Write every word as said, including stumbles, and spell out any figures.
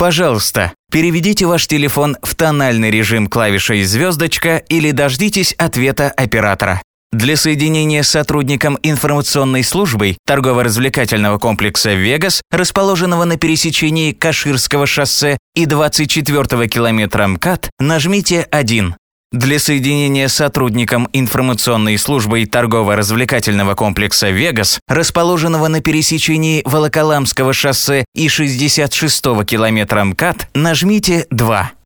Пожалуйста, переведите ваш телефон в тональный режим клавишей «звездочка» или дождитесь ответа оператора. Для соединения с сотрудником информационной службы торгово-развлекательного комплекса «Вегас», расположенного на пересечении Каширского шоссе и двадцать четвёртого километра МКАД, нажмите один. Для соединения с сотрудником информационной службы торгово-развлекательного комплекса «Вегас», расположенного на пересечении Волоколамского шоссе и шестьдесят шестого километра МКАД, нажмите два.